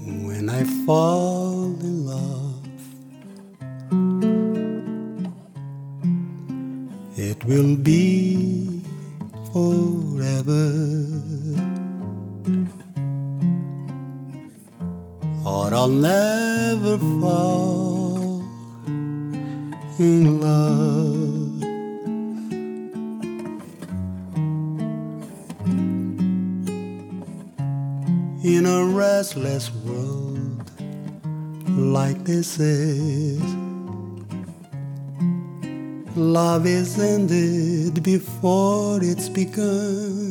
when I fall in love, it will be forever, or I'll never fall in love. In a restless world like this is, love is ended before it's begun.